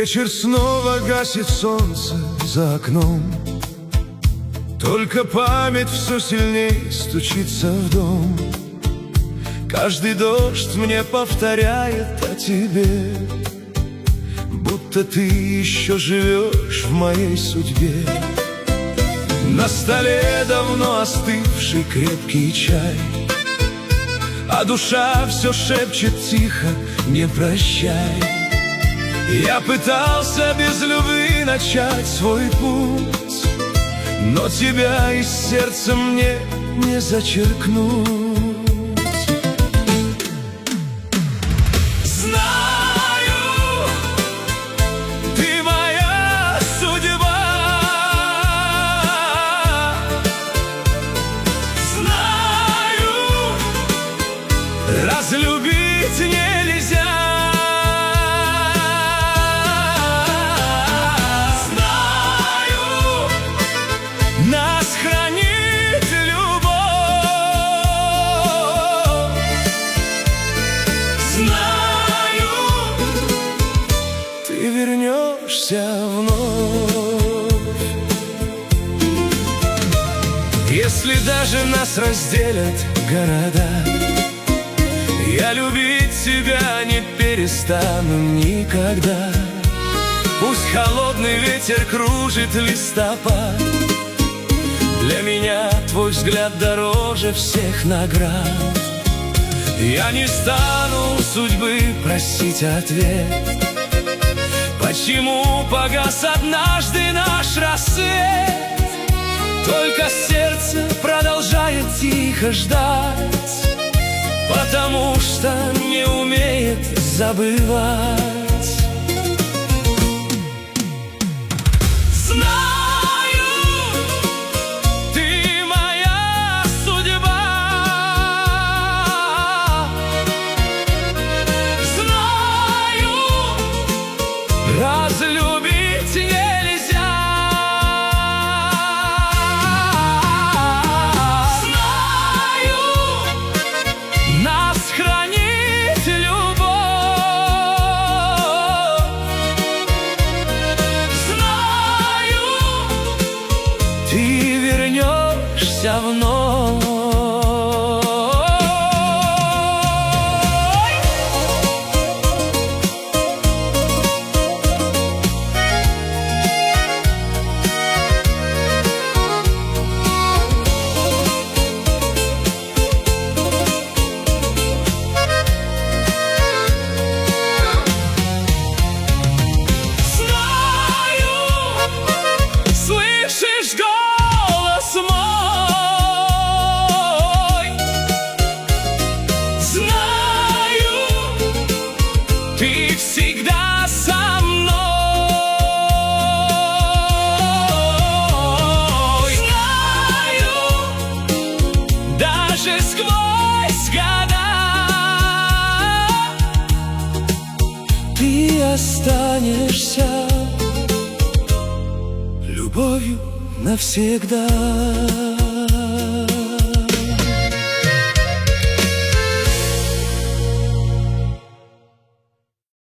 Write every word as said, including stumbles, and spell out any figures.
Вечер снова гасит солнце за окном, только память все сильней стучится в дом. Каждый дождь мне повторяет о тебе, будто ты еще живешь в моей судьбе. На столе давно остывший крепкий чай, а душа все шепчет тихо: не прощай. Я пытался без любви начать свой путь, но тебя из сердца мне не зачеркнуть. Знаю, ты моя судьба. Знаю, разлюбить нельзя. Нас хранит любовь. Знаю, ты вернешься вновь. Если даже нас разделят города, я любить тебя не перестану никогда. Пусть холодный ветер кружит листопад, для меня твой взгляд дороже всех наград. Я не стану судьбы просить ответ, почему погас однажды наш рассвет. Только сердце продолжает тихо ждать, потому что не умеет забывать. Разлюбить нельзя. Знаю, нас хранит любовь. Знаю, ты вернешься вновь. Слышишь голос мой? Знаю, ты всегда со мной. Знаю, даже сквозь года ты останешься любовью навсегда.